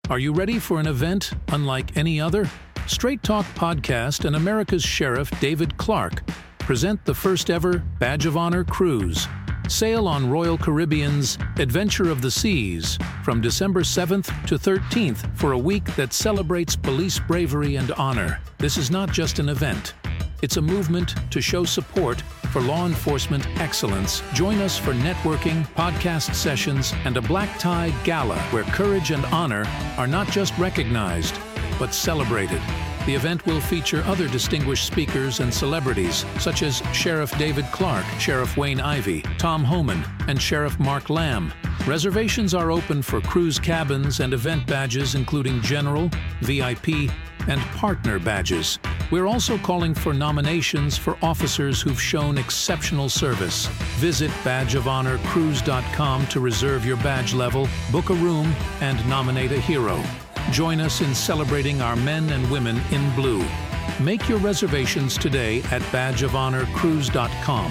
Are you ready for an event unlike any other? Straight Talk Podcast and America's Sheriff David Clark present the first ever Badge of Honor cruise. Sail on Royal Caribbean's Adventure of the Seas from December 7th to 13th for a week that celebrates police bravery and honor. This is not just an event. It's a movement to show support for law enforcement excellence. Join us for networking, podcast sessions, and a black tie gala where courage and honor are not just recognized, but celebrated. The event will feature other distinguished speakers and celebrities, such as Sheriff David Clark, Sheriff Wayne Ivey, Tom Homan, and Sheriff Mark Lamb. Reservations are open for cruise cabins and event badges, including General, VIP, and Partner badges. We're also calling for nominations for officers who've shown exceptional service. Visit badgeofhonorcruise.com to reserve your badge level, book a room, and nominate a hero. Join us in celebrating our men and women in blue. Make your reservations today at badgeofhonorcruise.com.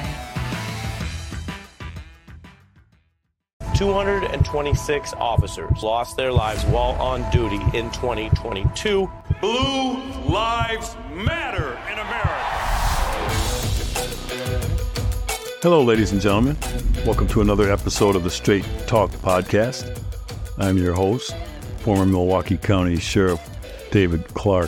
226 officers lost their lives while on duty in 2022. Blue Lives Matter in America. Hello, ladies and gentlemen. Welcome to another episode of the Straight Talk Podcast. I'm your host, former Milwaukee County Sheriff David Clark.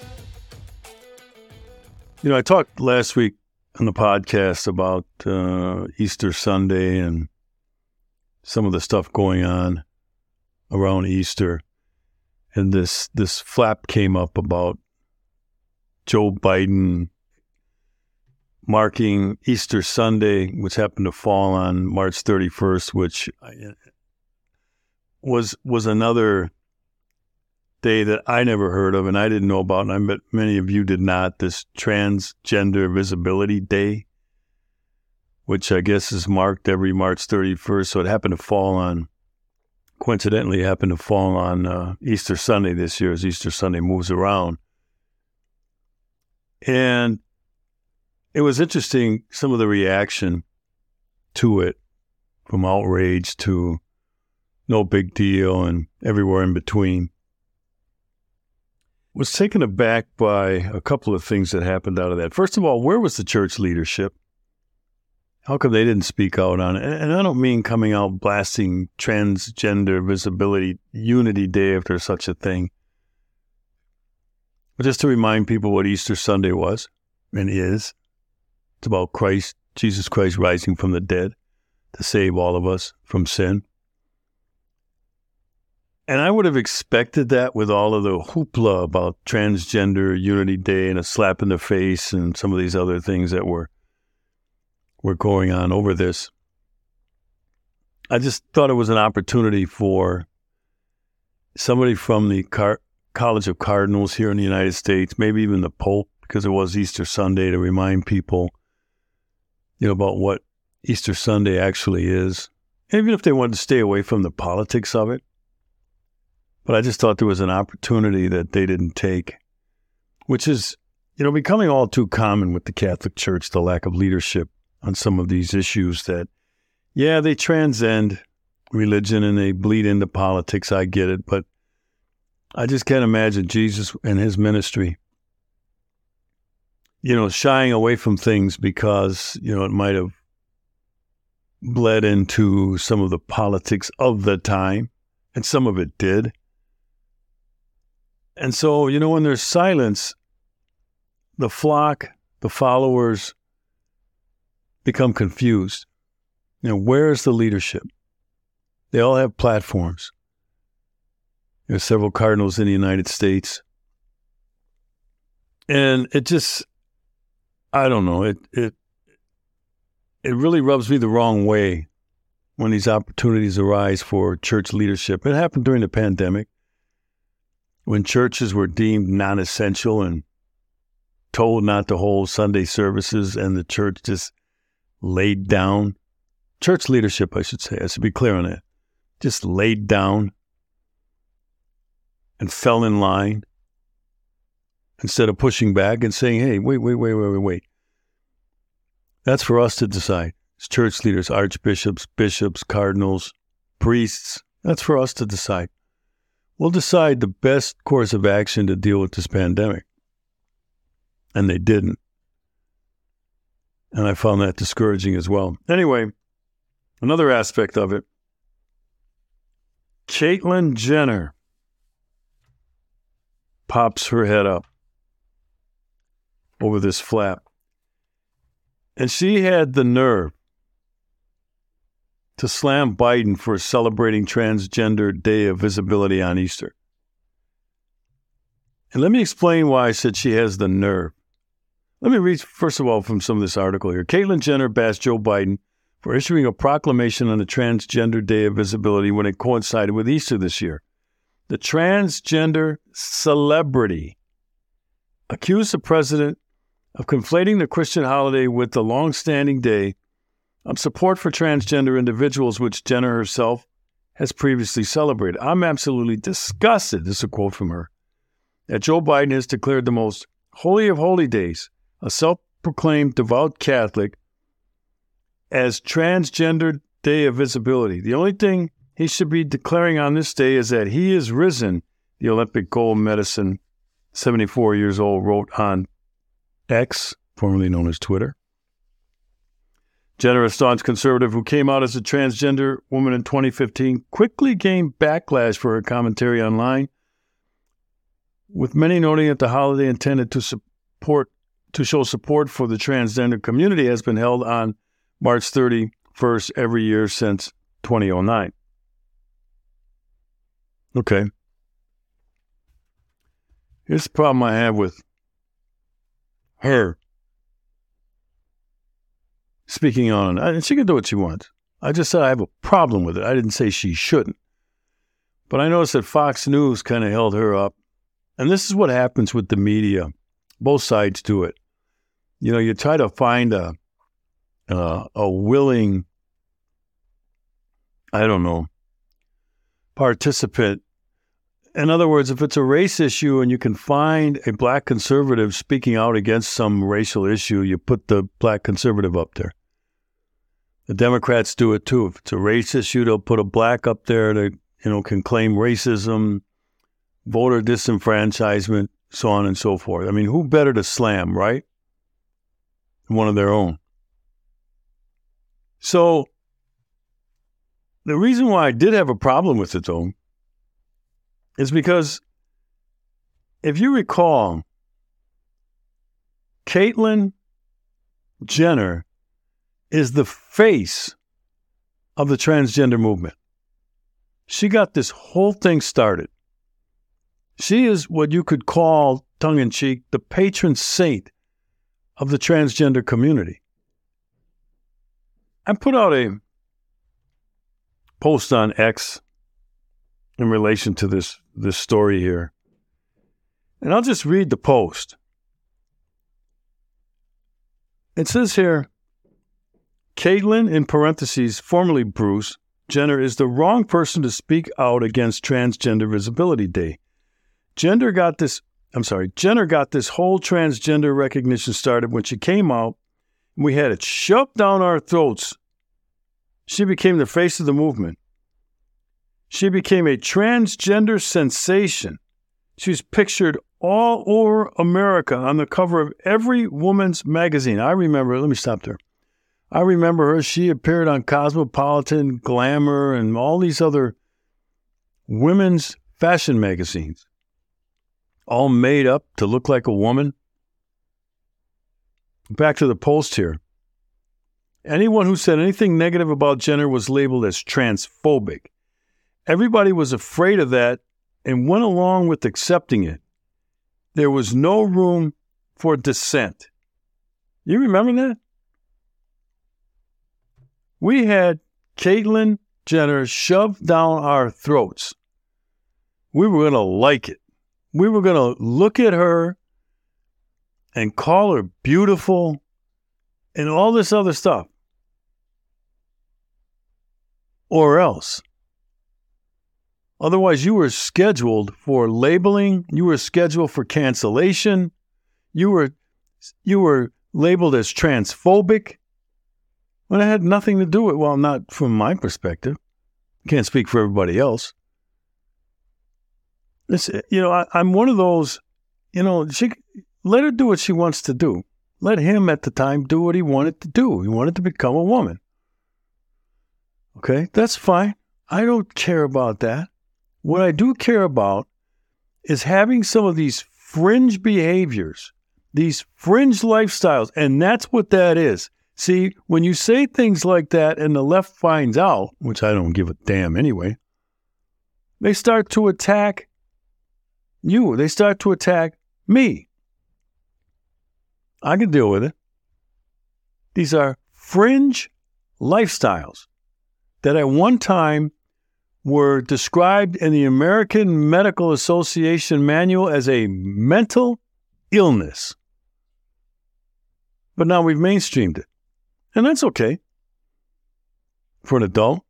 You know, I talked last week on the podcast about Easter Sunday and some of the stuff going on around Easter. And this flap came up about Joe Biden marking Easter Sunday, which happened to fall on March 31st, which was another day that I never heard of and I didn't know about, and I bet many of you did not, this Transgender Visibility Day, which I guess is marked every March 31st. So it happened to fall on, coincidentally, Easter Sunday this year as Easter Sunday moves around. And it was interesting, some of the reaction to it, from outrage to no big deal and everywhere in between. Was taken aback by a couple of things that happened out of that. First of all, where was the church leadership? How come they didn't speak out on it? And I don't mean coming out blasting Transgender Visibility Unity Day if there's such a thing. But just to remind people what Easter Sunday was and is. It's about Christ, Jesus Christ rising from the dead to save all of us from sin. And I would have expected that with all of the hoopla about Transgender Unity Day and a slap in the face and some of these other things that were going on over this. I just thought it was an opportunity for somebody from the College of Cardinals here in the United States, maybe even the Pope, because it was Easter Sunday, to remind people, about what Easter Sunday actually is, even if they wanted to stay away from the politics of it. But I just thought there was an opportunity that they didn't take, which is, becoming all too common with the Catholic Church, the lack of leadership on some of these issues that, they transcend religion and they bleed into politics. I get it, but I just can't imagine Jesus and his ministry, shying away from things because, it might have bled into some of the politics of the time, and some of it did. And so, when there's silence, the flock, the followers become confused. Where's the leadership? They all have platforms. There's several cardinals in the United States. And it just, I don't know, it really rubs me the wrong way when these opportunities arise for church leadership. It happened during the pandemic, when churches were deemed non-essential and told not to hold Sunday services, and the church just laid down. Church leadership, I should say, I should be clear on that, just laid down and fell in line instead of pushing back and saying, hey, wait. That's for us to decide. As church leaders, archbishops, bishops, cardinals, priests, that's for us to decide. will decide the best course of action to deal with this pandemic. And they didn't. And I found that discouraging as well. Anyway, another aspect of it, Caitlyn Jenner pops her head up over this flap. And she had the nerve to slam Biden for celebrating Transgender Day of Visibility on Easter. And let me explain why I said she has the nerve. Let me read, first of all, from some of this article here. Caitlyn Jenner bashed Joe Biden for issuing a proclamation on the Transgender Day of Visibility when it coincided with Easter this year. The transgender celebrity accused the president of conflating the Christian holiday with the long-standing day of support for transgender individuals, which Jenner herself has previously celebrated. I'm absolutely disgusted, this is a quote from her, that Joe Biden has declared the most holy of holy days, a self-proclaimed devout Catholic, as Transgender Day of Visibility. The only thing he should be declaring on this day is that he is risen, the Olympic gold medalist, 74 years old, wrote on X, formerly known as Twitter. Jenner, a staunch conservative who came out as a transgender woman in 2015, quickly gained backlash for her commentary online, with many noting that the holiday intended to show support for the transgender community has been held on March 31st every year since 2009. Okay. Here's the problem I have with her speaking on, and she can do what she wants. I just said I have a problem with it. I didn't say she shouldn't. But I noticed that Fox News kind of held her up. And this is what happens with the media. Both sides do it. You know, you try to find a willing, participant. In other words, if it's a race issue and you can find a black conservative speaking out against some racial issue, you put the black conservative up there. The Democrats do it too. If it's a race issue, they'll put a black up there that, can claim racism, voter disenfranchisement, so on and so forth. I mean, who better to slam, right? One of their own. So the reason why I did have a problem with it, though, is because if you recall, Caitlyn Jenner is the face of the transgender movement. She got this whole thing started. She is what you could call, tongue-in-cheek, the patron saint of the transgender community. I put out a post on X in relation to this story here. And I'll just read the post. It says here, Caitlyn, in parentheses, formerly Bruce, Jenner is the wrong person to speak out against Transgender Visibility Day. Jenner got this whole transgender recognition started when she came out, and we had it shoved down our throats. She became the face of the movement. She became a transgender sensation. She was pictured all over America on the cover of every woman's magazine. I remember her. She appeared on Cosmopolitan, Glamour, and all these other women's fashion magazines, all made up to look like a woman. Back to the post here. Anyone who said anything negative about Jenner was labeled as transphobic. Everybody was afraid of that and went along with accepting it. There was no room for dissent. You remember that? We had Caitlyn Jenner shoved down our throats. We were going to like it. We were going to look at her and call her beautiful and all this other stuff. Or else. Otherwise, you were scheduled for labeling. You were scheduled for cancellation. You were labeled as transphobic. When it had nothing to do with, well, not from my perspective. Can't speak for everybody else. I'm one of those, let her do what she wants to do. Let him at the time do what he wanted to do. He wanted to become a woman. Okay, that's fine. I don't care about that. What I do care about is having some of these fringe behaviors, these fringe lifestyles, and that's what that is. See, when you say things like that and the left finds out, which I don't give a damn anyway, they start to attack you. They start to attack me. I can deal with it. These are fringe lifestyles that at one time were described in the American Medical Association manual as a mental illness. But now we've mainstreamed it. And that's okay for an adult.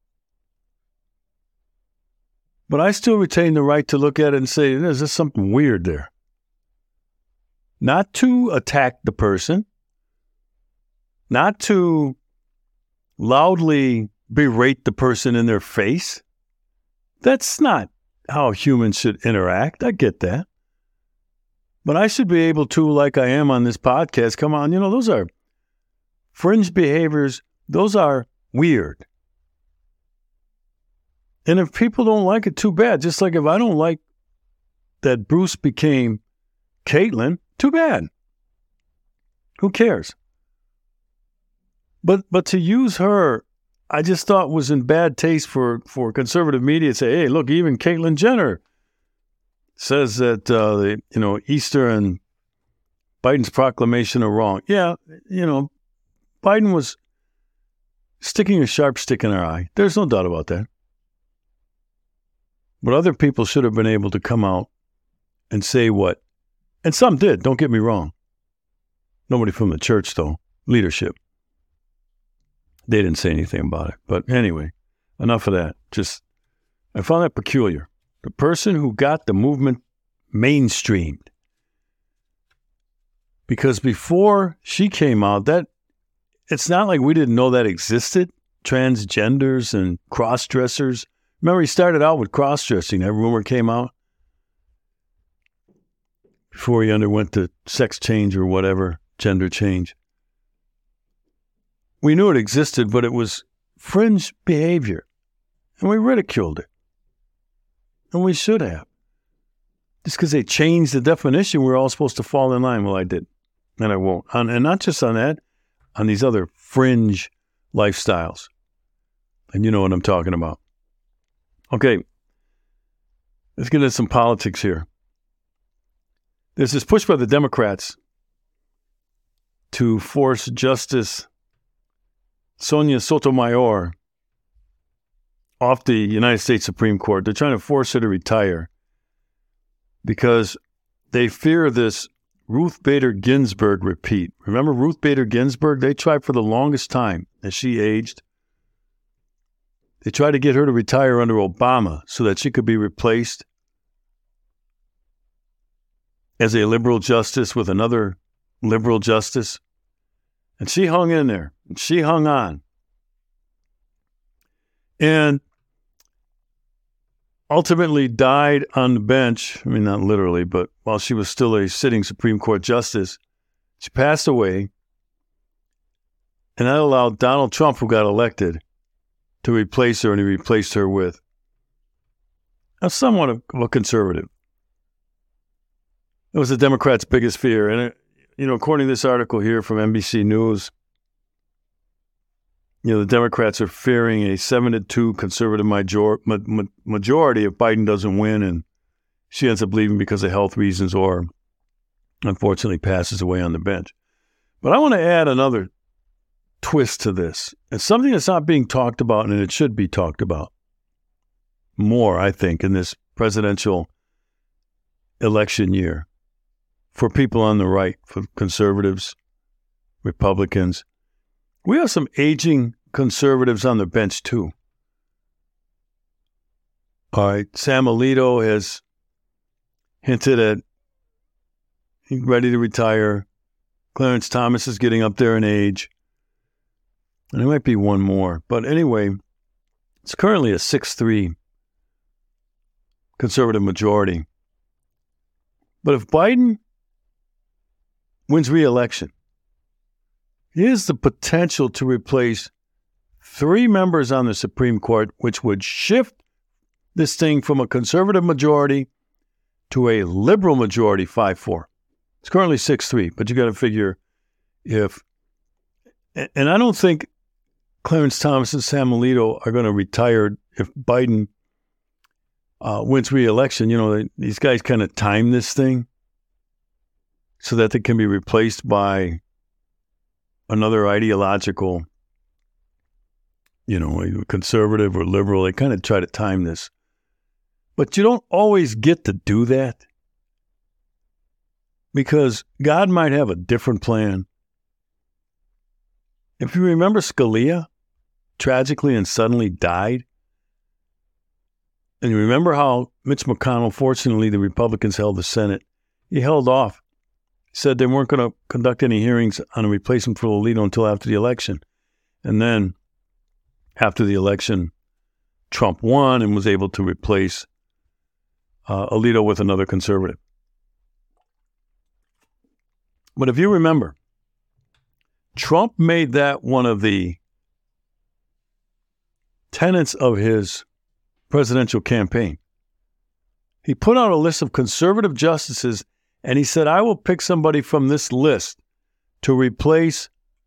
But I still retain the right to look at it and say, there's just something weird there. Not to attack the person, not to loudly berate the person in their face. That's not how humans should interact. I get that. But I should be able to, like I am on this podcast, come on, those are fringe behaviors. Those are weird. And if people don't like it, too bad. Just like if I don't like that Bruce became Caitlyn, too bad. Who cares? But to use her, I just thought was in bad taste for conservative media to say, hey, look, even Caitlyn Jenner says that Easter and Biden's proclamation are wrong. Yeah, Biden was sticking a sharp stick in our eye. There's no doubt about that. But other people should have been able to come out and say what, and some did, don't get me wrong. Nobody from the church, though, leadership. They didn't say anything about it. But anyway, enough of that. I found that peculiar. The person who got the movement mainstreamed. Because before she came out, it's not like we didn't know that existed. Transgenders and cross-dressers. Remember, he started out with cross-dressing. That rumor came out before he underwent the sex change or whatever, gender change. We knew it existed, but it was fringe behavior. And we ridiculed it. And we should have. Just because they changed the definition, we're all supposed to fall in line. Well, I did. And I won't. And not just on that, on these other fringe lifestyles. And you know what I'm talking about. Okay. Let's get into some politics here. There's this push by the Democrats to force Justice Sonia Sotomayor off the United States Supreme Court. They're trying to force her to retire because they fear this Ruth Bader Ginsburg repeat. Remember Ruth Bader Ginsburg? They tried for the longest time as she aged. They tried to get her to retire under Obama so that she could be replaced as a liberal justice with another liberal justice. And she hung in there. And she hung on. And ultimately died on the bench. I mean, not literally, but while she was still a sitting Supreme Court justice, she passed away. And that allowed Donald Trump, who got elected, to replace her, and he replaced her with somewhat of a conservative. It was the Democrats' biggest fear. And, according to this article here from NBC News, the Democrats are fearing a 7-2 conservative majority if Biden doesn't win and she ends up leaving because of health reasons or, unfortunately, passes away on the bench. But I want to add another twist to this. It's something that's not being talked about, and it should be talked about more, I think, in this presidential election year. For people on the right, for conservatives, Republicans. We have some aging conservatives on the bench, too. All right, Sam Alito has hinted at he's ready to retire. Clarence Thomas is getting up there in age. And there might be one more. But anyway, it's currently a 6-3 conservative majority But if Biden wins re-election, he has the potential to replace 3 members on the Supreme Court, which would shift this thing from a conservative majority to a liberal majority 5-4. It's currently 6-3, but you got to figure if, and I don't think Clarence Thomas and Sam Alito are going to retire if Biden wins re-election. You know, these guys kind of time this thing so that they can be replaced by another ideological, conservative or liberal. They kind of try to time this. But you don't always get to do that because God might have a different plan. If you remember, Scalia tragically and suddenly died. And you remember how Mitch McConnell, fortunately, the Republicans held the Senate. He held off. He said they weren't going to conduct any hearings on a replacement for Alito until after the election. And then after the election, Trump won and was able to replace Alito with another conservative. But if you remember, Trump made that one of the tenets of his presidential campaign. He put out a list of conservative justices, and he said, I will pick somebody from this list to replace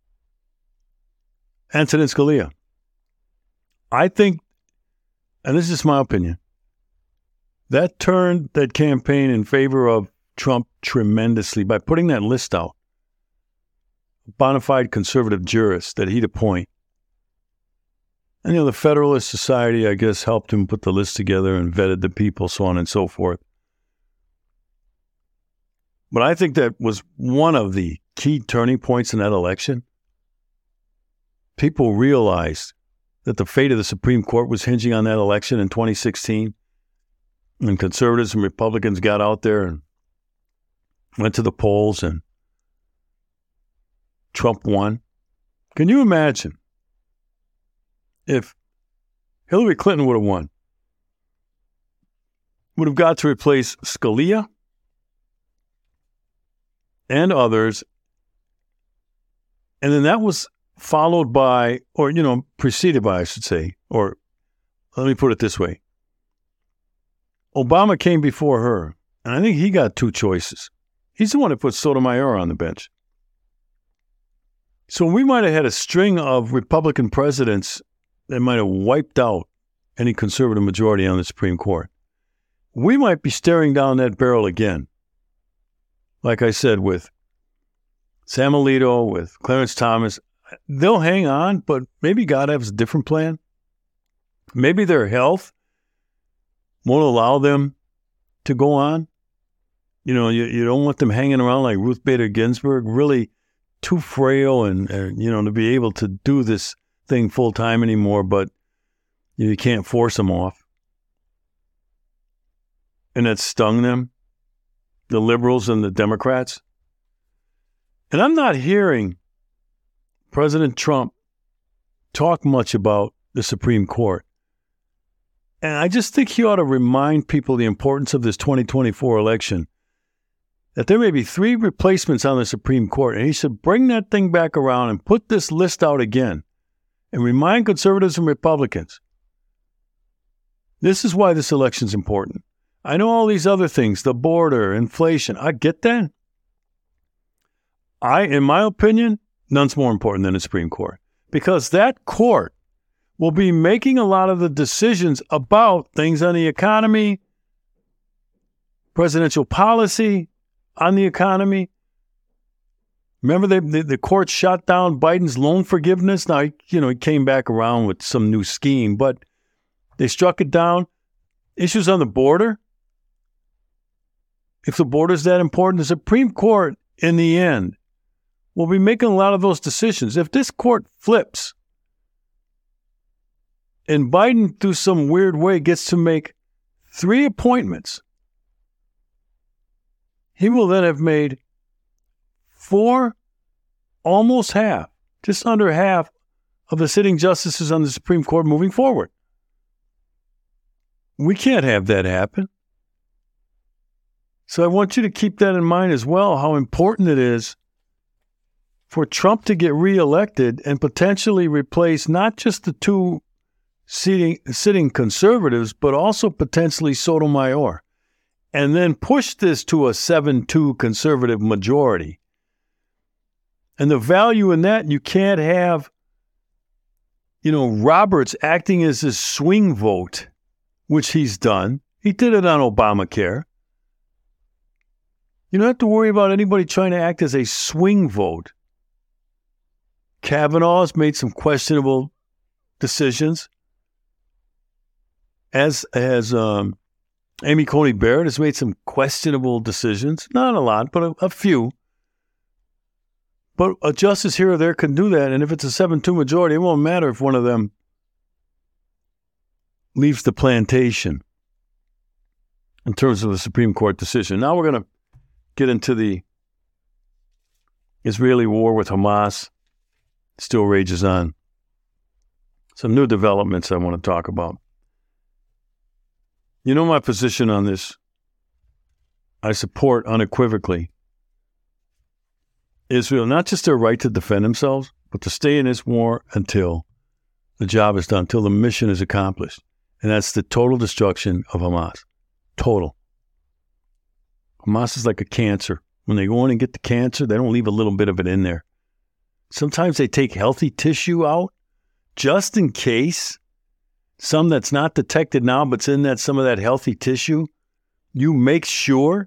Antonin Scalia. I think, and this is just my opinion, that turned that campaign in favor of Trump tremendously by putting that list out. Bona fide conservative jurists that he'd appoint. And, the Federalist Society, I guess, helped him put the list together and vetted the people, so on and so forth. But I think that was one of the key turning points in that election. People realized that the fate of the Supreme Court was hinging on that election in 2016. And conservatives and Republicans got out there and went to the polls, and Trump won. Can you imagine if Hillary Clinton would have won? Would have got to replace Scalia and others. And then that was followed by, or, preceded by, I should say, or let me put it this way. Obama came before her, and I think he got 2 choices. He's the one that put Sotomayor on the bench. So we might have had a string of Republican presidents that might have wiped out any conservative majority on the Supreme Court. We might be staring down that barrel again. Like I said, with Sam Alito, with Clarence Thomas, they'll hang on, but maybe God has a different plan. Maybe their health won't allow them to go on. You don't want them hanging around like Ruth Bader Ginsburg, really too frail and to be able to do this thing full time anymore, but you can't force them off. And that stung them, the liberals and the Democrats. And I'm not hearing President Trump talk much about the Supreme Court. And I just think he ought to remind people the importance of this 2024 election, that there may be 3 replacements on the Supreme Court, and he should bring that thing back around and put this list out again and remind conservatives and Republicans, this is why this election is important. I know all these other things, the border, inflation, I get that. In my opinion, none's more important than the Supreme Court, because that court will be making a lot of the decisions about things on the economy, presidential policy on the economy. Remember, the court shot down Biden's loan forgiveness. Now, he came back around with some new scheme, but they struck it down. Issues on the border. If the border is that important, the Supreme Court, in the end, will be making a lot of those decisions. If this court flips and Biden, through some weird way, gets to make 3 appointments, he will then have made 4, almost half, just under half of the sitting justices on the Supreme Court moving forward. We can't have that happen. So I want you to keep that in mind as well, how important it is for Trump to get reelected and potentially replace not just the two sitting conservatives, but also potentially Sotomayor, and then push this to a 7-2 conservative majority. And the value in that, you can't have, Roberts acting as a swing vote, which he's done. He did it on Obamacare. You don't have to worry about anybody trying to act as a swing vote. Kavanaugh's made some questionable decisions, as Amy Coney Barrett has made some questionable decisions. Not a lot, but a few. But a justice here or there can do that, and if it's a 7-2 majority, it won't matter if one of them leaves the plantation in terms of the Supreme Court decision. Now we're going to get into the Israeli war with Hamas. Still rages on. Some new developments I want to talk about. You know my position on this. I support unequivocally Israel, not just their right to defend themselves, but to stay in this war until the job is done, until the mission is accomplished. And that's the total destruction of Hamas. Total. Hamas is like a cancer. When they go in and get the cancer, they don't leave a little bit of it in there. Sometimes they take healthy tissue out just in case, some that's not detected now, but's in that some of that healthy tissue. You make sure.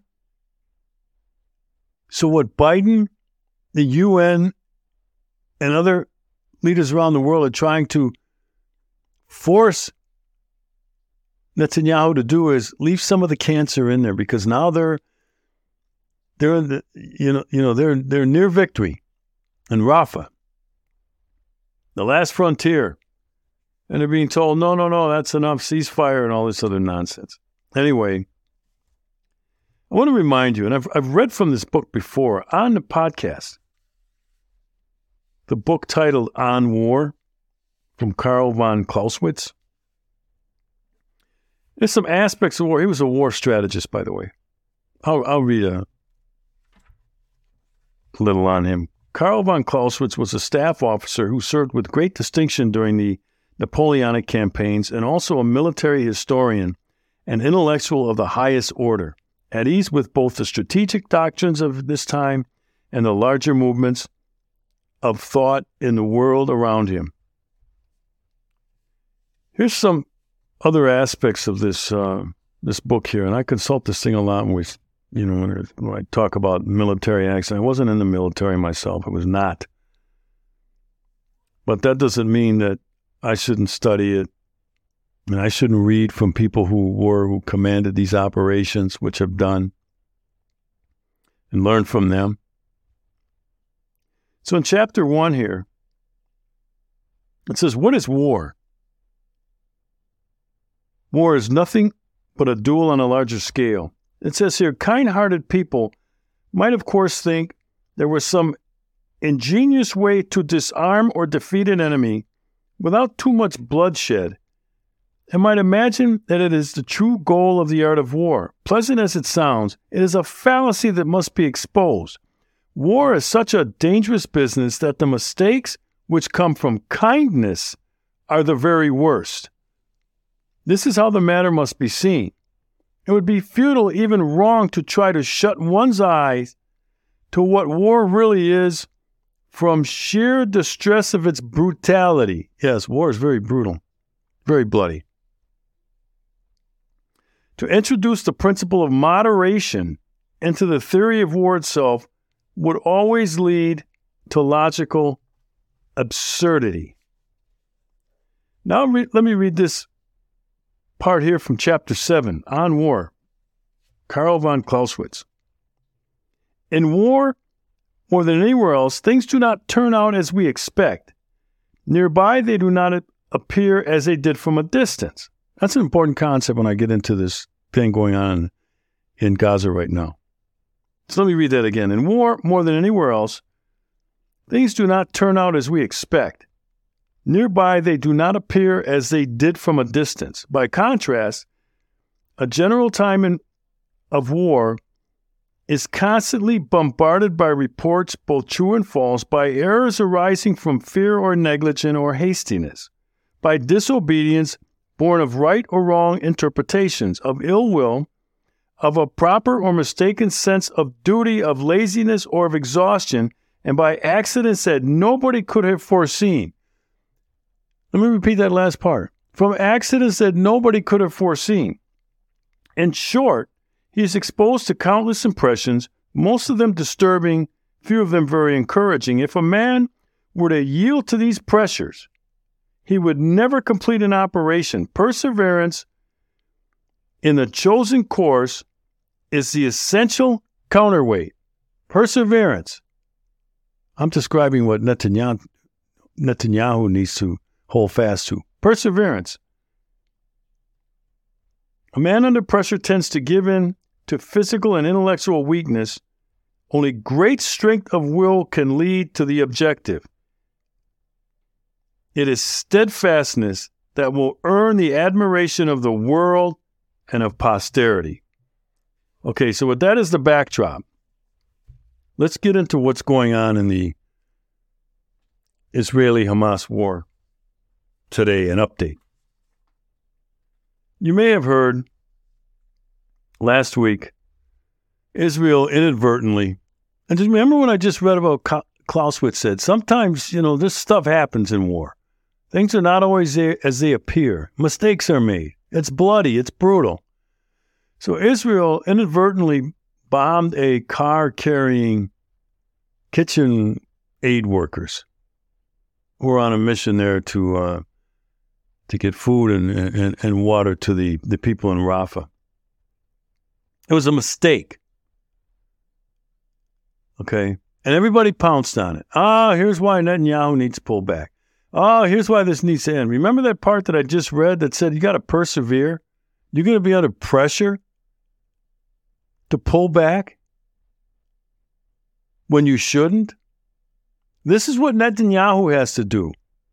So what Biden, the UN, and other leaders around the world are trying to force Netanyahu to do is leave some of the cancer in there, because now they're in the, they're near victory in Rafah, the last frontier, and they're being told no, that's enough, ceasefire and all this other nonsense. Anyway, I want to remind you, and I've read from this book before on the podcast, the book titled On War from Karl von Clausewitz. There's some aspects of war. He was a war strategist, by the way. I'll read a little on him. Karl von Clausewitz was a staff officer who served with great distinction during the Napoleonic campaigns, and also a military historian and intellectual of the highest order, at ease with both the strategic doctrines of this time and the larger movements of thought in the world around him. Here's some other aspects of this book here, and I consult this thing a lot when I talk about military acts. I wasn't in the military myself. I was not. But that doesn't mean that I shouldn't study it, and I shouldn't read from people who commanded these operations, which have done, and learn from them. So in chapter 1 here, it says, what is war? War is nothing but a duel on a larger scale. It says here, kind-hearted people might, of course, think there was some ingenious way to disarm or defeat an enemy without too much bloodshed, and might imagine that it is the true goal of the art of war. Pleasant as it sounds, it is a fallacy that must be exposed. War is such a dangerous business that the mistakes which come from kindness are the very worst. This is how the matter must be seen. It would be futile, even wrong, to try to shut one's eyes to what war really is from sheer distress of its brutality. Yes, war is very brutal, very bloody. To introduce the principle of moderation into the theory of war itself would always lead to logical absurdity. Now let me read this part here from chapter 7, On War, Karl von Clausewitz. In war, more than anywhere else, things do not turn out as we expect. Nearby, they do not appear as they did from a distance. That's an important concept when I get into this thing going on in Gaza right now. So let me read that again. In war, more than anywhere else, things do not turn out as we expect. Nearby, they do not appear as they did from a distance. By contrast, a general time of war is constantly bombarded by reports, both true and false, by errors arising from fear or negligence or hastiness, by disobedience born of right or wrong interpretations, of ill will, of a proper or mistaken sense of duty, of laziness or of exhaustion, and by accidents that nobody could have foreseen. Let me repeat that last part. From accidents that nobody could have foreseen. In short, he is exposed to countless impressions, most of them disturbing, few of them very encouraging. If a man were to yield to these pressures, he would never complete an operation. Perseverance in the chosen course is the essential counterweight. Perseverance. I'm describing what Netanyahu needs to hold fast to. Perseverance. A man under pressure tends to give in to physical and intellectual weakness. Only great strength of will can lead to the objective. It is steadfastness that will earn the admiration of the world and of posterity. Okay, so with that as the backdrop, let's get into what's going on in the Israeli-Hamas war today, an update. You may have heard last week, Israel inadvertently, and just remember when I just read about Clausewitz said, sometimes, this stuff happens in war. Things are not always as they appear. Mistakes are made. It's bloody. It's brutal. So Israel inadvertently bombed a car carrying kitchen aid workers who were on a mission there to get food and water to the people in Rafah. It was a mistake. Okay? And everybody pounced on it. Here's why Netanyahu needs to pull back. Here's why this needs to end. Remember that part that I just read that said you got to persevere? You're going to be under pressure to pull back when you shouldn't? This is what Netanyahu has to do.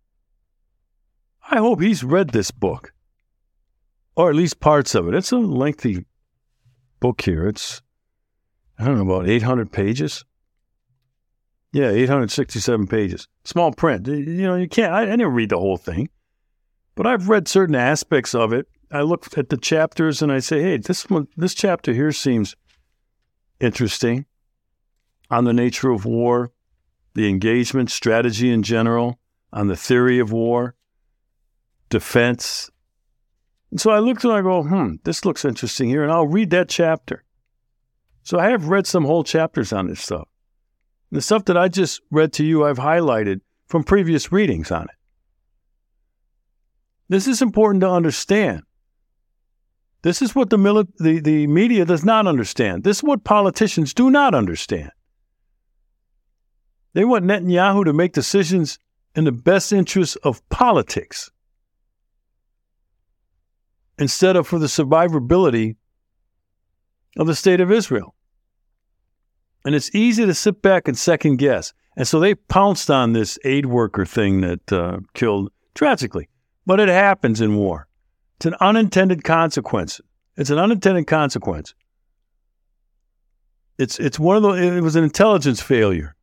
I hope he's read this book, or at least parts of it. It's a lengthy book here. It's, about 800 pages. Yeah, 867 pages. Small print. You can't, I didn't read the whole thing, but I've read certain aspects of it. I look at the chapters and I say, hey, this chapter here seems interesting on the nature of war, the engagement, strategy in general, on the theory of war, defense. And so I looked and I go, this looks interesting here, and I'll read that chapter. So I have read some whole chapters on this stuff. The stuff that I just read to you, I've highlighted from previous readings on it. This is important to understand. This is what the media does not understand. This is what politicians do not understand. They want Netanyahu to make decisions in the best interest of politics instead of for the survivability of the state of Israel. And it's easy to sit back and second guess. And so they pounced on this aid worker thing that killed tragically. But it happens in war. It's an unintended consequence. It's an unintended consequence. It's one of those, it was an intelligence failure.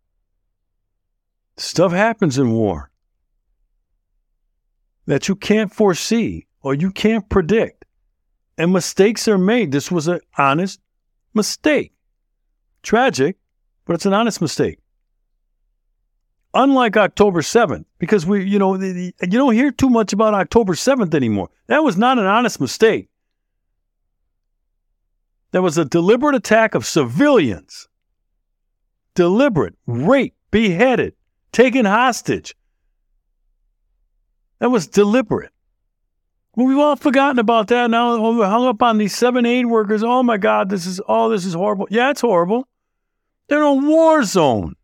Stuff happens in war that you can't foresee or you can't predict. And mistakes are made. This was an honest mistake. Tragic, but it's an honest mistake. Unlike October 7th, because you don't hear too much about October 7th anymore. That was not an honest mistake. That was a deliberate attack of civilians. Deliberate, rape, beheaded, taken hostage. That was deliberate. Well, we've all forgotten about that now. We're hung up on these 7 aid workers. Oh my God, this is horrible. Yeah, it's horrible. They're in a war zone.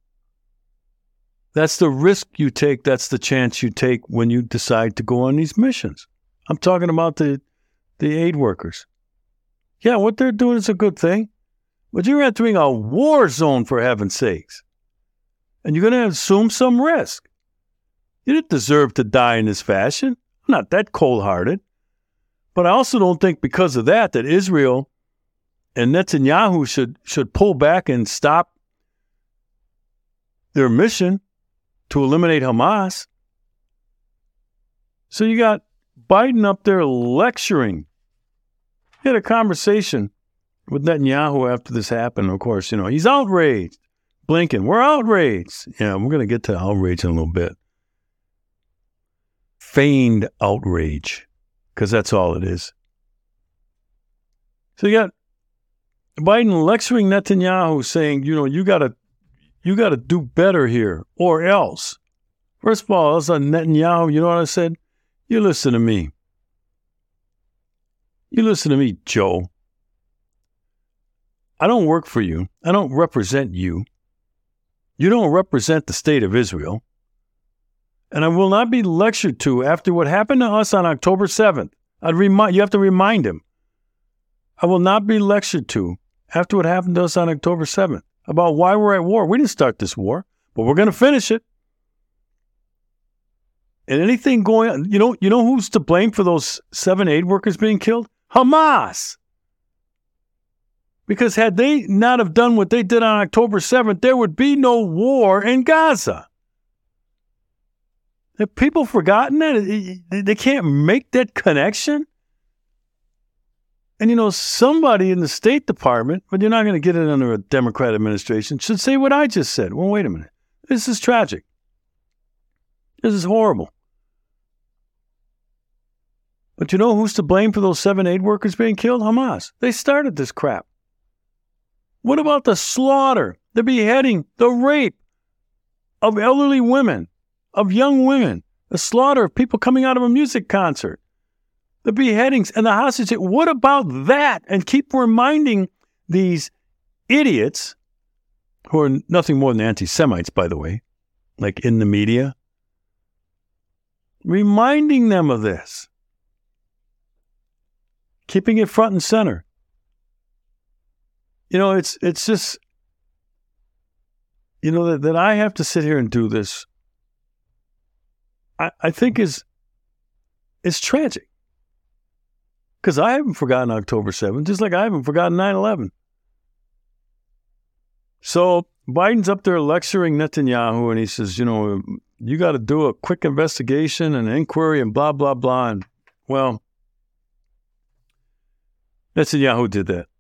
That's the risk you take. That's the chance you take when you decide to go on these missions. I'm talking about the aid workers. Yeah, what they're doing is a good thing. But you're entering a war zone, for heaven's sakes. And you're going to assume some risk. You didn't deserve to die in this fashion. I'm not that cold-hearted. But I also don't think because of that Israel And Netanyahu should pull back and stop their mission to eliminate Hamas. So you got Biden up there lecturing. He had a conversation with Netanyahu after this happened. Of course, he's outraged. Blinken, we're outraged. Yeah, we're going to get to outrage in a little bit. Feigned outrage, because that's all it is. So you got Biden lecturing Netanyahu, saying, you got to do better here, or else. First of all, I was on Netanyahu. You know what I said? You listen to me. You listen to me, Joe. I don't work for you. I don't represent you. You don't represent the state of Israel. And I will not be lectured to after what happened to us on October 7th. You have to remind him. I will not be lectured to after what happened to us on October 7th about why we're at war. We didn't start this war, but we're going to finish it. And anything going on, you know who's to blame for those 7 aid workers being killed? Hamas. Because had they not have done what they did on October 7th, there would be no war in Gaza. Have people forgotten that? They can't make that connection? And somebody in the State Department, but you're not going to get it under a Democrat administration, should say what I just said. Well, wait a minute. This is tragic. This is horrible. But you know who's to blame for those 7 aid workers being killed? Hamas. They started this crap. What about the slaughter, the beheading, the rape of elderly women, of young women, the slaughter of people coming out of a music concert, the beheadings and the hostages? What about that? And keep reminding these idiots, who are nothing more than anti-Semites, by the way, like in the media, reminding them of this, keeping it front and center. It's just, that I have to sit here and do this, I think it's tragic. Because I haven't forgotten October 7th, just like I haven't forgotten 9/11. So Biden's up there lecturing Netanyahu, and he says, you got to do a quick investigation and an inquiry and blah, blah, blah. And, well, Netanyahu did that.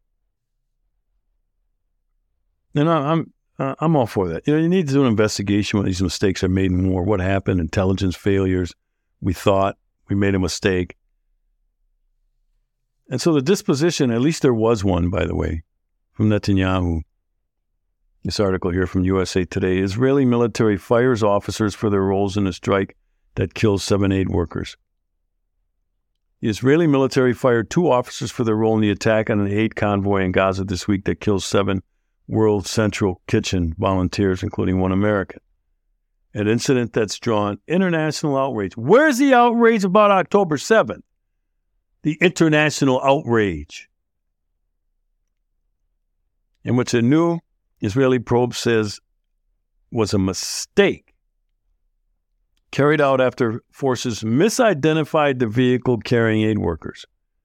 And I'm all for that. You need to do an investigation when these mistakes are made in war. What happened? Intelligence failures. We thought we made a mistake. And so the disposition, at least there was one, by the way, from Netanyahu. This article here from USA Today. Israeli military fires officers for their roles in a strike that kills 7 aid workers. The Israeli military fired 2 officers for their role in the attack on an aid convoy in Gaza this week that kills 7 World Central Kitchen volunteers, including 1 American. An incident that's drawn international outrage. Where's the outrage about October 7th? The international outrage. In which a new Israeli probe says was a mistake carried out after forces misidentified the vehicle carrying aid workers.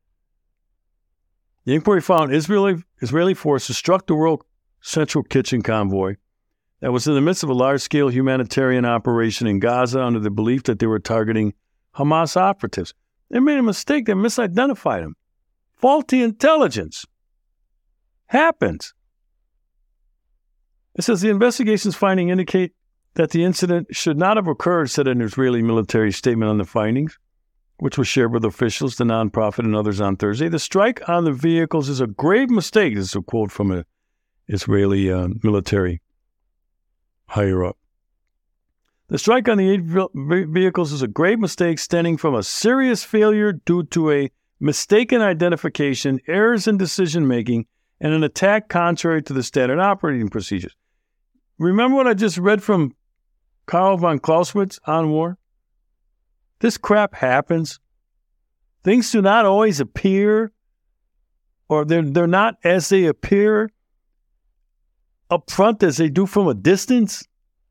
The inquiry found Israeli forces struck the World Central Kitchen convoy that was in the midst of a large-scale humanitarian operation in Gaza under the belief that they were targeting Hamas operatives. They made a mistake. They misidentified them. Faulty intelligence. Happens. It says the investigation's findings indicate that the incident should not have occurred, said an Israeli military statement on the findings, which was shared with officials, the nonprofit, and others on Thursday. The strike on the vehicles is a grave mistake. This is a quote from an Israeli military higher-up. The strike on the aid vehicles is a grave mistake stemming from a serious failure due to a mistaken identification, errors in decision-making, and an attack contrary to the standard operating procedures. Remember what I just read from Karl von Clausewitz on war? This crap happens. Things do not always appear, or they're not as they appear up front as they do from a distance.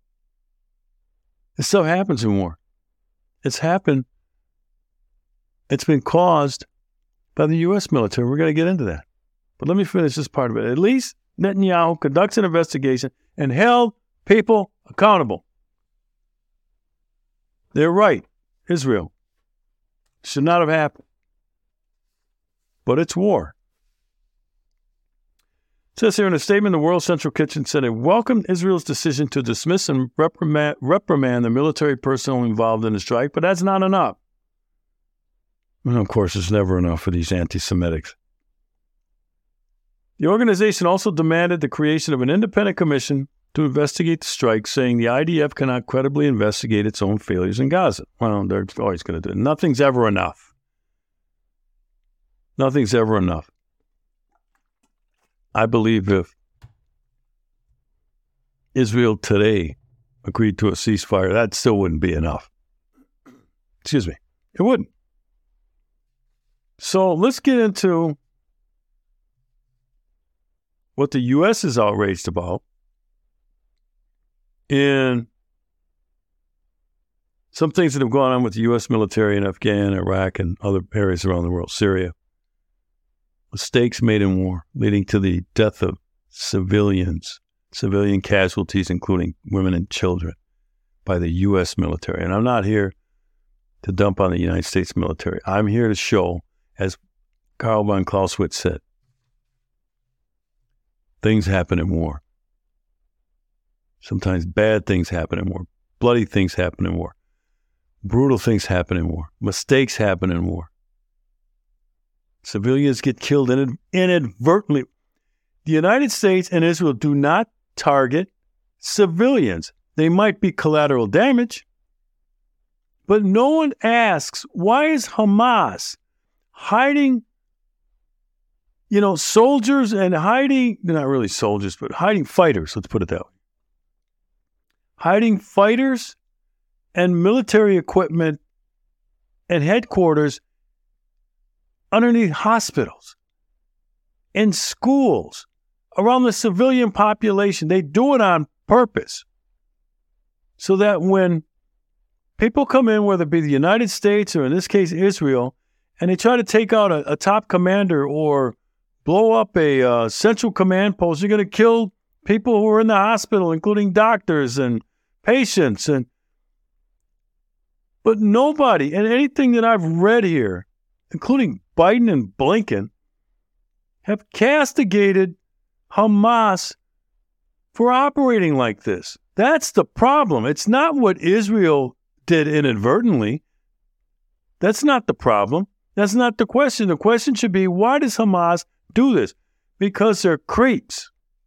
This stuff happens in war. It's happened. It's been caused by the U.S. military. We're going to get into that. But let me finish this part of it. At least Netanyahu conducts an investigation and held people accountable. They're right. Israel should not have happened. But it's war. It says here in a statement, the World Central Kitchen said it welcomed Israel's decision to dismiss and reprimand the military personnel involved in the strike, but that's not enough. And of course, it's never enough for these anti-Semitics. The organization also demanded the creation of an independent commission to investigate the strike, saying the IDF cannot credibly investigate its own failures in Gaza. Well, they're always going to do it. Nothing's ever enough. Nothing's ever enough. I believe if Israel today agreed to a ceasefire, that still wouldn't be enough. Excuse me. It wouldn't. So let's get into what the U.S. is outraged about in some things that have gone on with the U.S. military in Afghanistan, Iraq, and other areas around the world, Syria. Mistakes made in war, leading to the death of civilians, civilian casualties, including women and children, by the U.S. military. And I'm not here to dump on the United States military. I'm here to show, as Karl von Clausewitz said, things happen in war. Sometimes bad things happen in war. Bloody things happen in war. Brutal things happen in war. Mistakes happen in war. Civilians get killed inadvertently. The United States and Israel do not target civilians. They might be collateral damage, but no one asks, why is Hamas hiding, soldiers and hiding, they're not really soldiers, but hiding fighters, let's put it that way. Hiding fighters and military equipment and headquarters underneath hospitals, in schools, around the civilian population. They do it on purpose so that when people come in, whether it be the United States or in this case Israel, and they try to take out a top commander or blow up a central command post, you're going to kill people who are in the hospital, including doctors and patients. But nobody, and anything that I've read here, including Biden and Blinken, have castigated Hamas for operating like this. That's the problem. It's not what Israel did inadvertently. That's not the problem. That's not the question. The question should be, why does Hamas do this? Because they're creeps.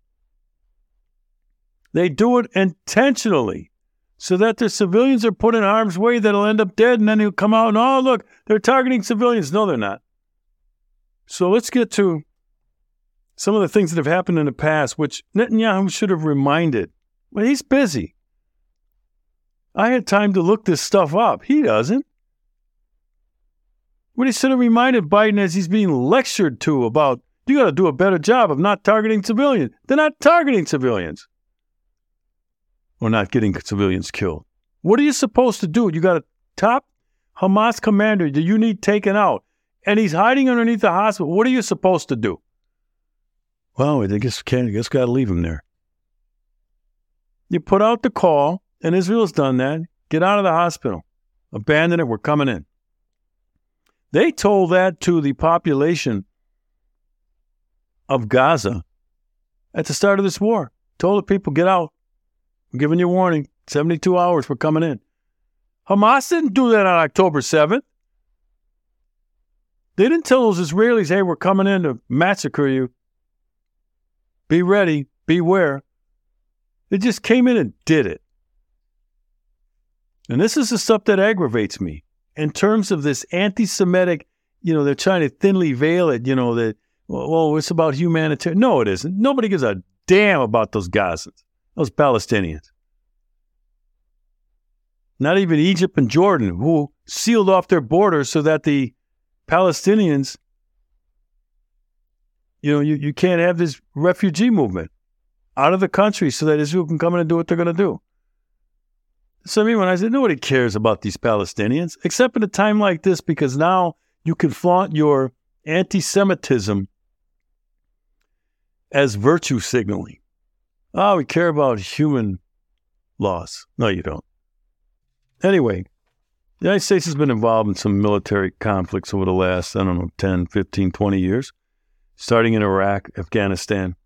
They do it intentionally so that their civilians are put in harm's way that'll end up dead, and then he'll come out and, oh, look, they're targeting civilians. No, they're not. So let's get to some of the things that have happened in the past, which Netanyahu should have reminded. Well, he's busy. I had time to look this stuff up. He doesn't. What he should have reminded Biden as he's being lectured to about, you got to do a better job of not targeting civilians. They're not targeting civilians. Or not getting civilians killed. What are you supposed to do? You got a top Hamas commander that you need taken out, and he's hiding underneath the hospital. What are you supposed to do? Well, I guess got to leave him there. You put out the call, and Israel's done that. Get out of the hospital. Abandon it. We're coming in. They told that to the population of Gaza at the start of this war. Told the people, get out. We're giving you a warning. 72 hours, we're coming in. Hamas didn't do that on October 7th. They didn't tell those Israelis, hey, we're coming in to massacre you. Be ready, beware. They just came in and did it. And this is the stuff that aggravates me. In terms of this anti-Semitic, they're trying to thinly veil it, that, well, it's about humanitarian. No, it isn't. Nobody gives a damn about those Gazans, those Palestinians. Not even Egypt and Jordan, who sealed off their borders so that the Palestinians, you can't have this refugee movement out of the country so that Israel can come in and do what they're going to do. So when I said, nobody cares about these Palestinians, except at a time like this, because now you can flaunt your anti-Semitism as virtue signaling. Oh, we care about human loss. No, you don't. Anyway, the United States has been involved in some military conflicts over the last, 10, 15, 20 years, starting in Iraq, Afghanistan.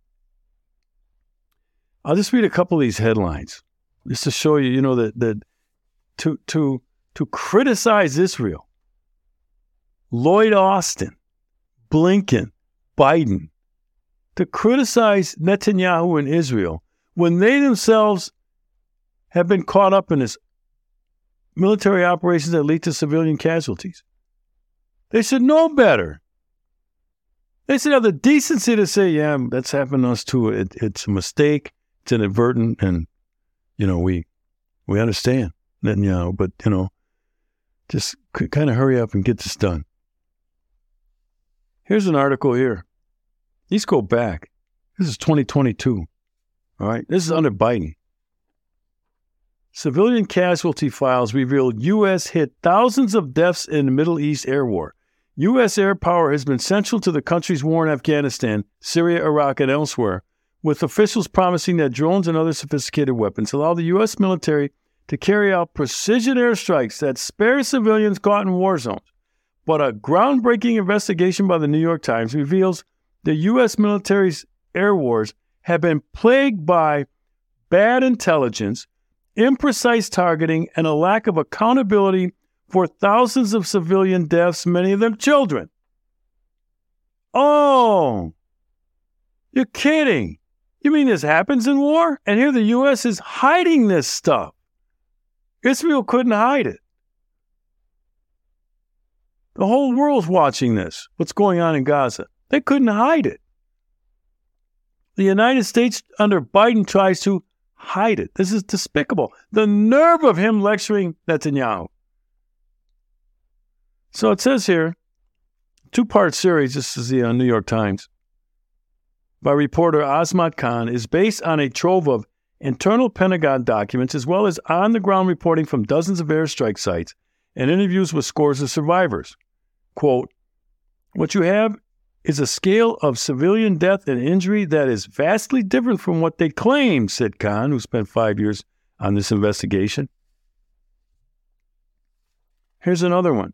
I'll just read a couple of these headlines just to show you, that to criticize Israel, Lloyd Austin, Blinken, Biden, to criticize Netanyahu and Israel when they themselves have been caught up in this military operations that lead to civilian casualties. They should know better. They should have the decency to say, yeah, that's happened to us too. It's a mistake. It's inadvertent. And, we understand Netanyahu, but, just kind of hurry up and get this done. Here's an article here. These go back. This is 2022. All right. This is under Biden. Civilian casualty files reveal U.S. hit thousands of deaths in the Middle East air war. U.S. air power has been central to the country's war in Afghanistan, Syria, Iraq, and elsewhere, with officials promising that drones and other sophisticated weapons allow the U.S. military to carry out precision airstrikes that spare civilians caught in war zones. But a groundbreaking investigation by the New York Times reveals the U.S. military's air wars have been plagued by bad intelligence, imprecise targeting, and a lack of accountability for thousands of civilian deaths, many of them children. Oh, you're kidding. You mean this happens in war? And here the U.S. is hiding this stuff. Israel couldn't hide it. The whole world's watching this, what's going on in Gaza. They couldn't hide it. The United States under Biden tries to hide it. This is despicable. The nerve of him lecturing Netanyahu. So it says here, two-part series, this is the New York Times, by reporter Azmat Khan, is based on a trove of internal Pentagon documents as well as on-the-ground reporting from dozens of airstrike sites and interviews with scores of survivors. Quote, what you have is a scale of civilian death and injury that is vastly different from what they claim, said Khan, who spent 5 years on this investigation. Here's another one.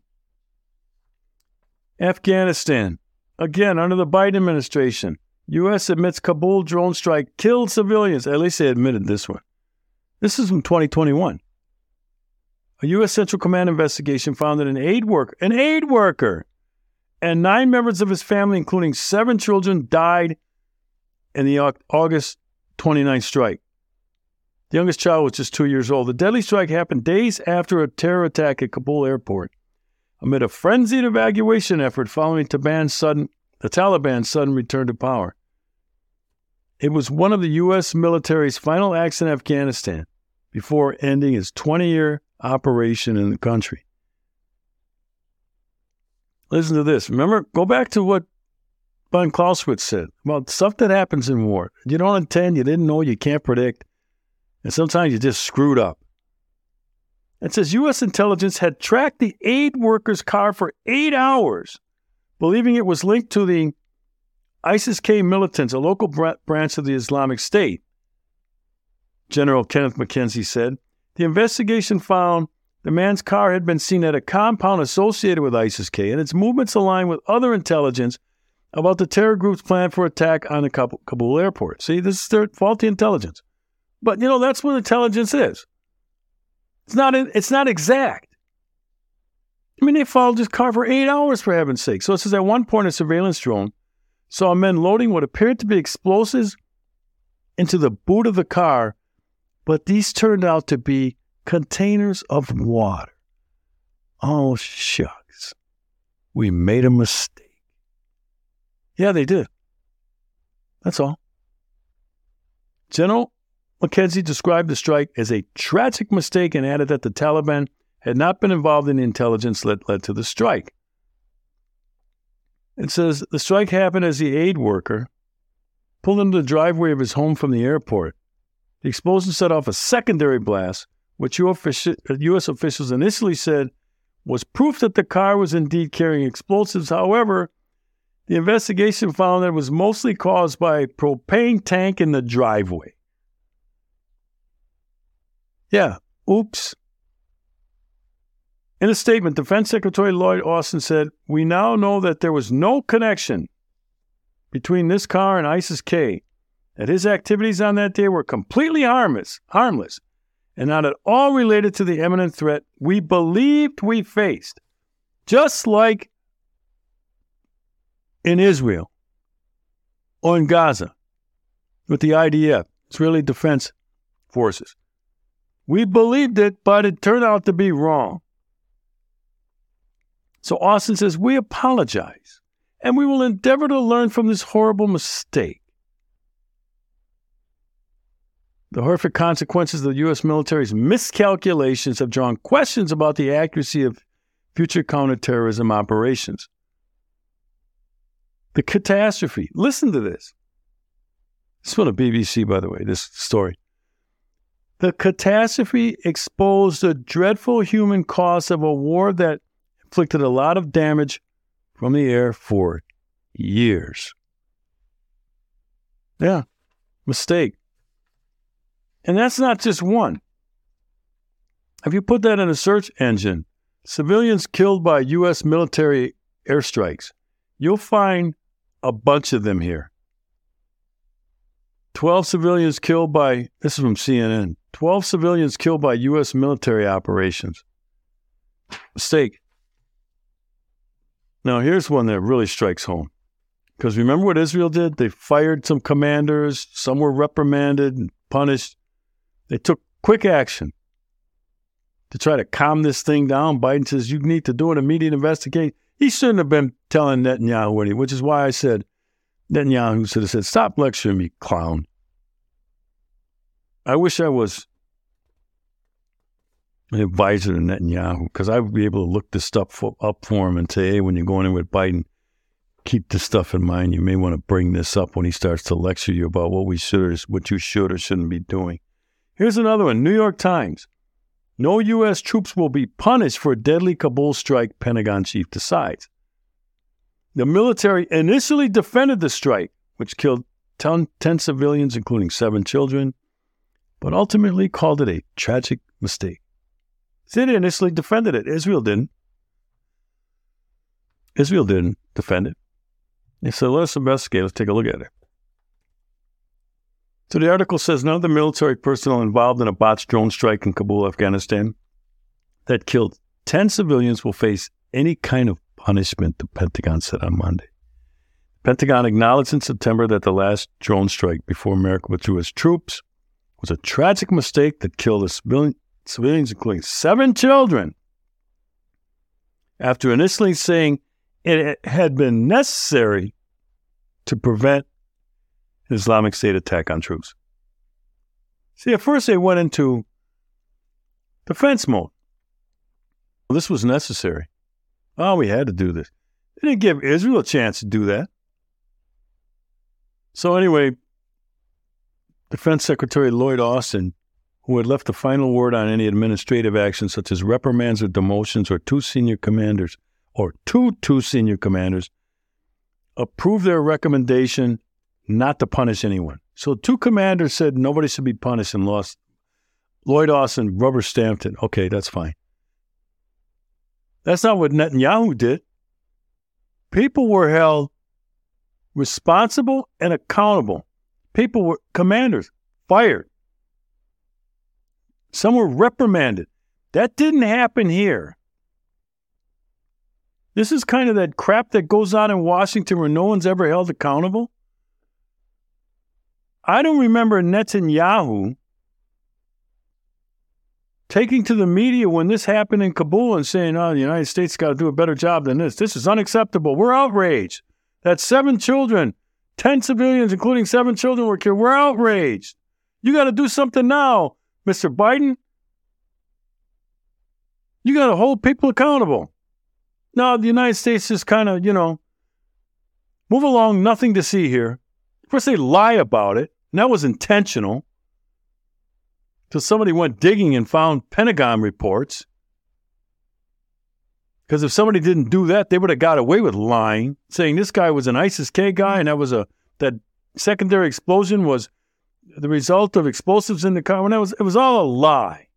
Afghanistan. Again, under the Biden administration, U.S. admits Kabul drone strike killed civilians. At least they admitted this one. This is from 2021. A U.S. Central Command investigation found that an aid worker, and 9 members of his family, including 7 children, died in the August 29th strike. The youngest child was just 2 years old. The deadly strike happened days after a terror attack at Kabul airport, amid a frenzied evacuation effort following the Taliban's sudden return to power. It was one of the U.S. military's final acts in Afghanistan before ending its 20-year operation in the country. Listen to this. Remember, go back to what von Clausewitz said about stuff that happens in war. You don't intend, you didn't know, you can't predict, and sometimes you just screwed up. It says U.S. intelligence had tracked the aid worker's car for 8 hours, believing it was linked to the ISIS-K militants, a local branch of the Islamic State. General Kenneth McKenzie said, the investigation found the man's car had been seen at a compound associated with ISIS-K, and its movements aligned with other intelligence about the terror group's plan for attack on the Kabul airport. See, this is their faulty intelligence. But, that's what intelligence is. It's not exact. They followed this car for 8 hours, for heaven's sake. So it says at one point a surveillance drone saw men loading what appeared to be explosives into the boot of the car, but these turned out to be containers of water. Oh, shucks. We made a mistake. Yeah, they did. That's all. General McKenzie described the strike as a tragic mistake and added that the Taliban had not been involved in the intelligence that led to the strike. It says the strike happened as the aid worker pulled into the driveway of his home from the airport. The explosion set off a secondary blast, which U.S. officials initially said was proof that the car was indeed carrying explosives. However, The investigation found that it was mostly caused by a propane tank in the driveway. Yeah, oops. In a statement, Defense Secretary Lloyd Austin said, "We now know that there was no connection between this car and ISIS-K, that his activities on that day were completely harmless, and not at all related to the imminent threat we believed we faced." Just like in Israel or in Gaza with the IDF, Israeli Defense Forces. We believed it, but it turned out to be wrong. So Austin says, "We apologize, and we will endeavor to learn from this horrible mistake. The horrific consequences of the U.S. military's miscalculations have drawn questions about the accuracy of future counterterrorism operations." The catastrophe. Listen to this. This is from the BBC, by the way, this story. The catastrophe exposed the dreadful human cost of a war that inflicted a lot of damage from the air for years. Yeah, mistake. And that's not just one. If you put that in a search engine, civilians killed by U.S. military airstrikes, you'll find a bunch of them here. 12 civilians killed by, this is from CNN, 12 civilians killed by U.S. military operations. Mistake. Now, here's one that really strikes home. Because remember what Israel did? They fired some commanders. Some were reprimanded and punished. They took quick action to try to calm this thing down. Biden says, you need to do an immediate investigation. He shouldn't have been telling Netanyahu anything, which is why I said, Netanyahu should have said, "Stop lecturing me, clown." I wish I was an advisor to Netanyahu, because I would be able to look this stuff up for him and say, hey, when you're going in with Biden, keep this stuff in mind. You may want to bring this up when he starts to lecture you about what you should or shouldn't be doing. Here's another one, New York Times. No U.S. troops will be punished for a deadly Kabul strike, Pentagon chief decides. The military initially defended the strike, which killed 10 civilians, including 7 children, but ultimately called it a tragic mistake. They initially defended it. Israel didn't. Israel didn't defend it. They said, let us investigate. Let's take a look at it. So the article says none of the military personnel involved in a botched drone strike in Kabul, Afghanistan, that killed 10 civilians will face any kind of punishment, the Pentagon said on Monday. The Pentagon acknowledged in September that the last drone strike before America withdrew its troops was a tragic mistake that killed civilians, including 7 children, after initially saying it had been necessary to prevent an Islamic State attack on troops. See, at first they went into defense mode. Well, this was necessary. Oh, we had to do this. They didn't give Israel a chance to do that. So anyway, Defense Secretary Lloyd Austin, who had left the final word on any administrative action such as reprimands or demotions or two senior commanders, approved their recommendation not to punish anyone. So 2 commanders said nobody should be punished and lost. Lloyd Austin rubber stamped it. Okay, that's fine. That's not what Netanyahu did. People were held responsible and accountable. People were, commanders, fired. Some were reprimanded. That didn't happen here. This is kind of that crap that goes on in Washington where no one's ever held accountable. I don't remember Netanyahu taking to the media when this happened in Kabul and saying, oh, the United States got to do a better job than this. This is unacceptable. We're outraged. That 7 children, 10 civilians, including 7 children were killed. We're outraged. You got to do something now, Mr. Biden. You got to hold people accountable. No, the United States is kind of, move along, nothing to see here. Of course, they lie about it, and that was intentional. So somebody went digging and found Pentagon reports. Because if somebody didn't do that, they would have got away with lying, saying this guy was an ISIS-K guy and that secondary explosion was the result of explosives in the car. When it was all a lie.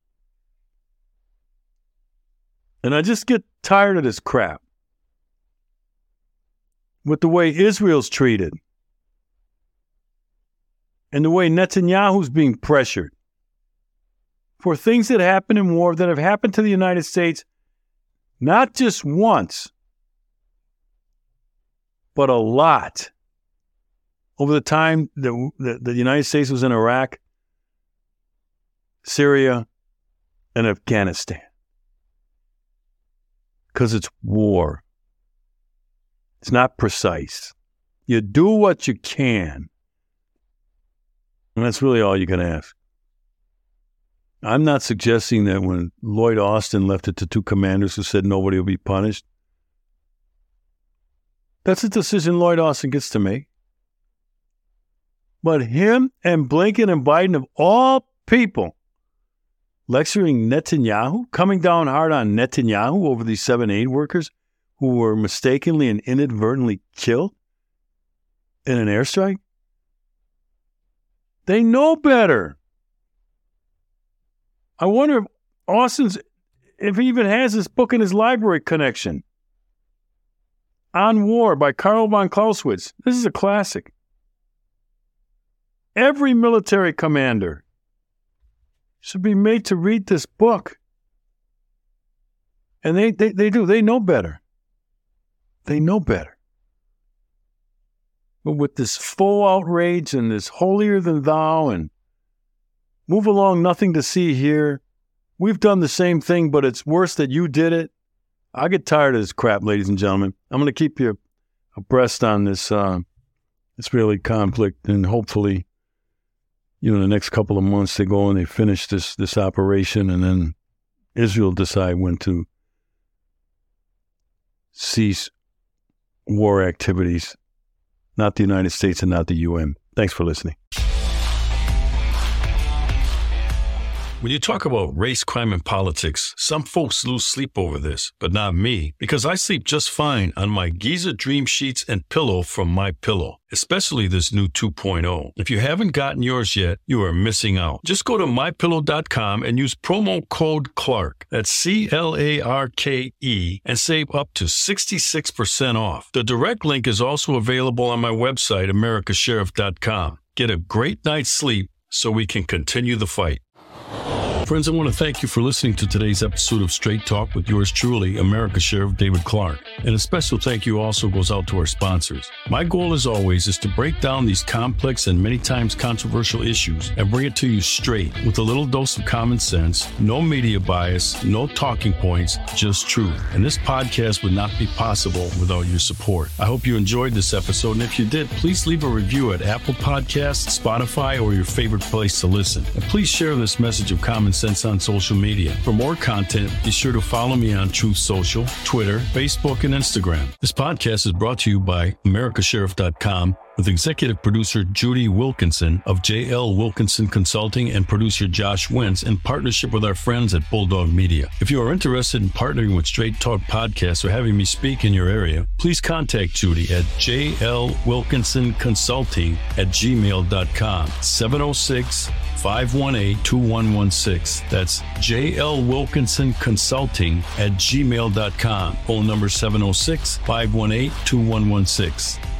And I just get tired of this crap. With the way Israel's treated. And the way Netanyahu's being pressured. For things that happen in war that have happened to the United States, not just once, but a lot. Over the time the United States was in Iraq, Syria, and Afghanistan. Because it's war. It's not precise. You do what you can. And that's really all you can ask. I'm not suggesting that when Lloyd Austin left it to two commanders who said nobody will be punished, that's a decision Lloyd Austin gets to make. But him and Blinken and Biden, of all people, lecturing Netanyahu, coming down hard on Netanyahu over these 7 aid workers who were mistakenly and inadvertently killed in an airstrike? They know better. I wonder if he even has this book in his library connection. On War by Karl von Clausewitz. This is a classic. Every military commander should be made to read this book. And they do. They know better. They know better. But with this full outrage and this holier than thou and move along, nothing to see here. We've done the same thing, but it's worse that you did it. I get tired of this crap, ladies and gentlemen. I'm going to keep you abreast on this Israeli conflict, and hopefully, in the next couple of months they go and they finish this operation, and then Israel decide when to cease war activities. Not the United States and not the UN. Thanks for listening. When you talk about race, crime, and politics, some folks lose sleep over this, but not me, because I sleep just fine on my Giza Dream Sheets and pillow from MyPillow, especially this new 2.0. If you haven't gotten yours yet, you are missing out. Just go to MyPillow.com and use promo code Clark, that's CLARKE, and save up to 66% off. The direct link is also available on my website, AmericaSheriff.com. Get a great night's sleep so we can continue the fight. Friends, I want to thank you for listening to today's episode of Straight Talk with yours truly, America Sheriff David Clark. And a special thank you also goes out to our sponsors. My goal, as always, is to break down these complex and many times controversial issues and bring it to you straight with a little dose of common sense, no media bias, no talking points, just truth. And this podcast would not be possible without your support. I hope you enjoyed this episode, and if you did, please leave a review at Apple Podcasts, Spotify, or your favorite place to listen. And please share this message of common sense on social media. For more content, be sure to follow me on Truth Social, Twitter, Facebook, and Instagram. This podcast is brought to you by AmericaSheriff.com with executive producer Judy Wilkinson of JL Wilkinson Consulting and producer Josh Wentz in partnership with our friends at Bulldog Media. If you are interested in partnering with Straight Talk Podcasts or having me speak in your area, please contact Judy at jlwilkinsonconsulting@gmail.com, 706-518-2116. That's JL Wilkinson Consulting @gmail.com. Phone number 706-518-2116.